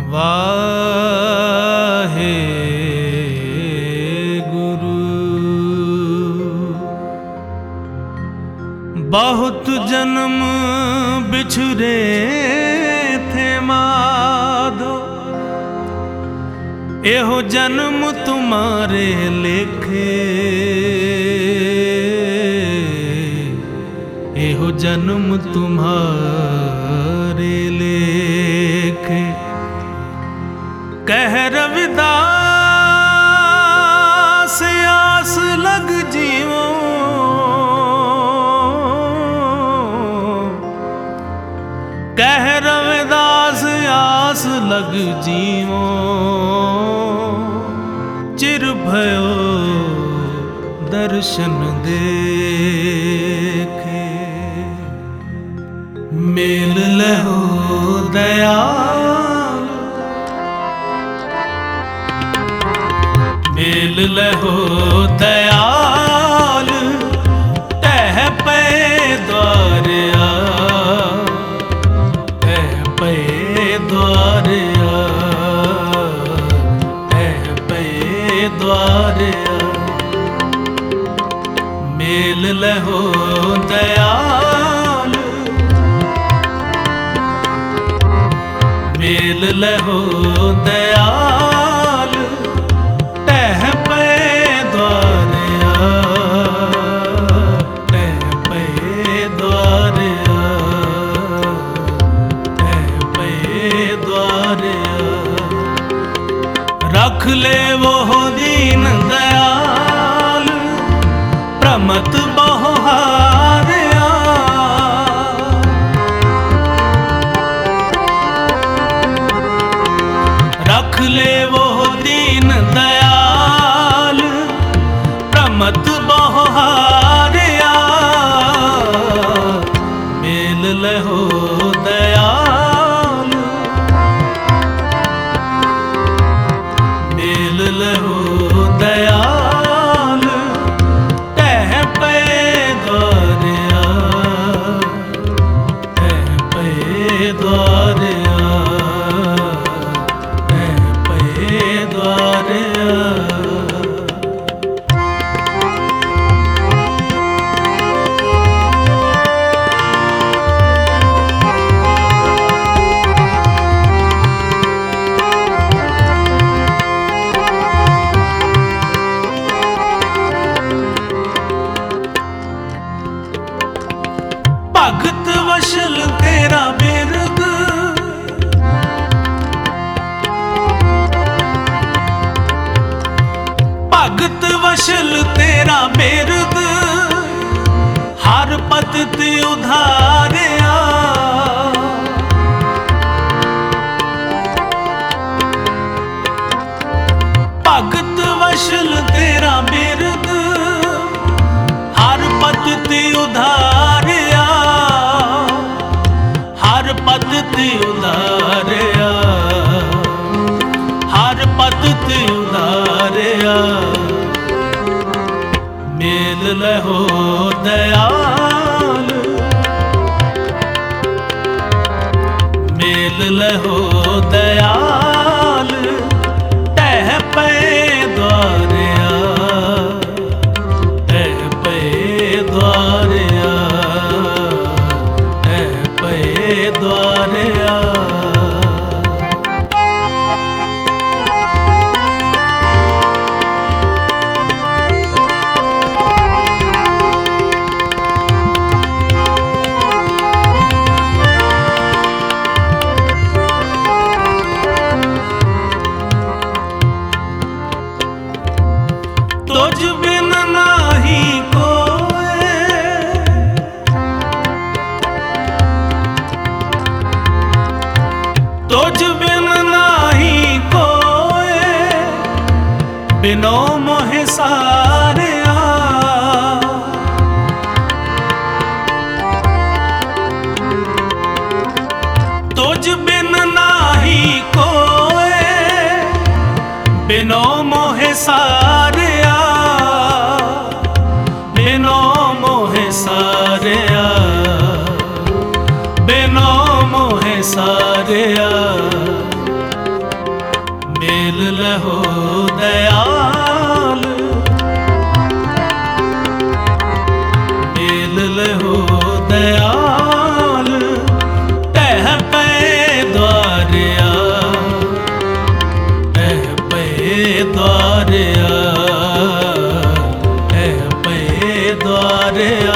वाहे गुरु। बहुत जन्म बिछुरे थे माधो, एहो जन्म तुम्हारे लेखे, एहो जन्म तुम्हारे लेखे। कह रविदास आस लग जीवो, कह रविदास आस लग जीवो। चिर भयो दर्शन देखे, मेल लहो दयाल, मेल लहो दयाल। टह पे द्वारिया, टह पे द्वारिया, टह पे द्वारिया। मेल लहो दयाल, मेल लहो दयाल। टह पे द्वारिया, टह पे द्वारिया, टह पे द्वारिया। रख ले वो दीन दयाल, प्रमत बहु हारिया। रख ले वो दीन दयाल, प्रमत बहु हारिया। मेल लहो दयाल, मेल लहो दयाल। टह पे द्वारिया, टह पे द्वारिया, टह पे द्वारिया। भगत वशल तेरा बिरद, भगत वशल तेरा बिरद। हर पद्धति उधारिया, भगत वशल तेरा बिरद। हर पद्धति उधारिया, हर पद्धति उधारिया, हर पद्धति उधारिया। मेल लहो दयाल, मेल लहो दयाल। टह पे द्वारिया, टह पे द्वारिया, टह पे द्वारिया। तुझ बिन नाही कोई, तुझ बिन नाही कोई। बिनो मोहे सारिया, तुझ बिन नाही कोई। बिनो मोहे सारिया, बिनो मोहे सारिया, बिनो मोहे सारिया। लहो दयाल, मेल लहो दयाल, टह पे द्वारिया, टह पे द्वारिया, टह पे द्वारिया।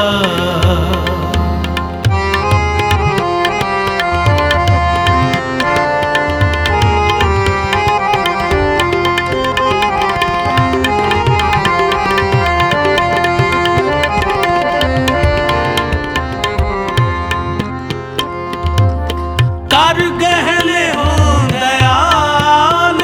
कर गहले हो दयाल,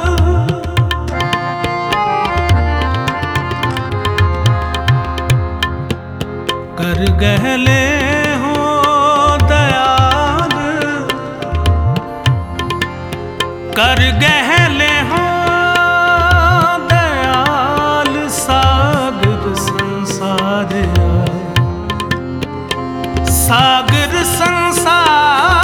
कर गहले हो दयाल, कर गहले हो दयाल, सागर संसारिया, सागर संसार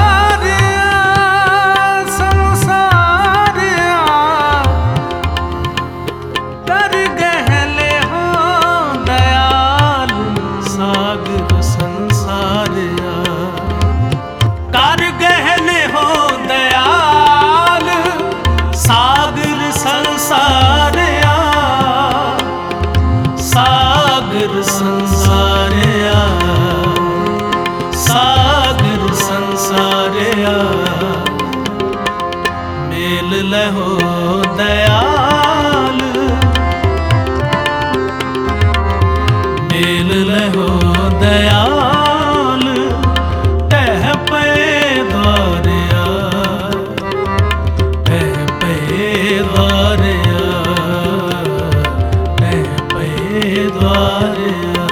संसारिया, सागर संसारिया, सागर संसारिया। मेल लहो दयाल, मेल लहो दयाल, टह पे द्वारिया, टह पे द्वारिया, द्वारिया।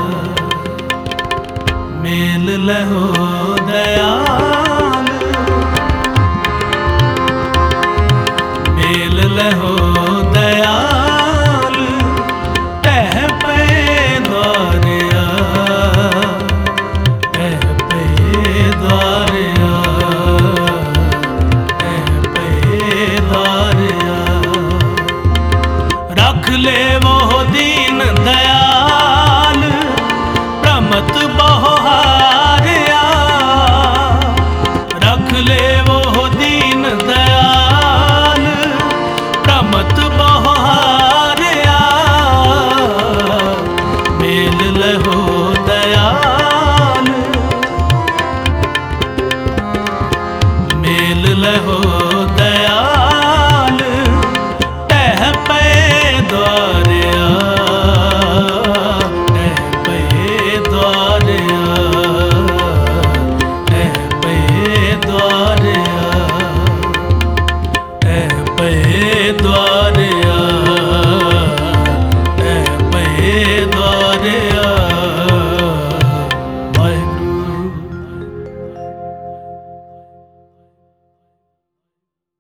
मेल लहो दयाल, मेल लहो दयाल, टह पे द्वारिया, टह पे द्वारिया, टह पे द्वारिया। रख ले वो दीन दयाल, प्रमत बहुहारिया, रख ले वो दीन दयाल, प्रमत बहुहारिया। मेल लहो दयाल, मेल लहो